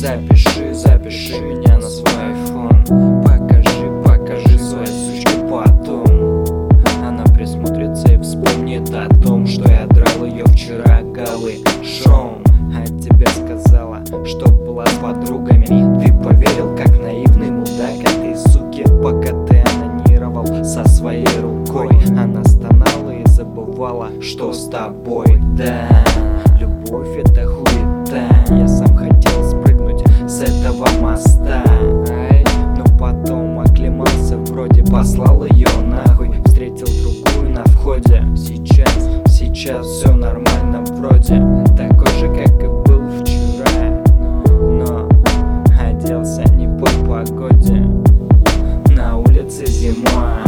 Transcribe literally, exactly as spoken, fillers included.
Запиши, запиши меня на свой айфон. Покажи, покажи своей сучке потом. Она присмотрится и вспомнит о том, что я драл ее вчера голышом. А тебе сказала, что была с подругами. Ты поверил, как наивный мудак этой суки, пока ты анонировал со своей рукой. Она стонала и забывала, что с тобой. Да, любовь это хуета. Я сам хотел спрыгнуть с этого моста, ай, но потом оклемался, вроде послал ее нахуй. Встретил другую на входе. Сейчас, сейчас все нормально вроде. Такой же, как и был вчера, но оделся не по погоде. На улице зима.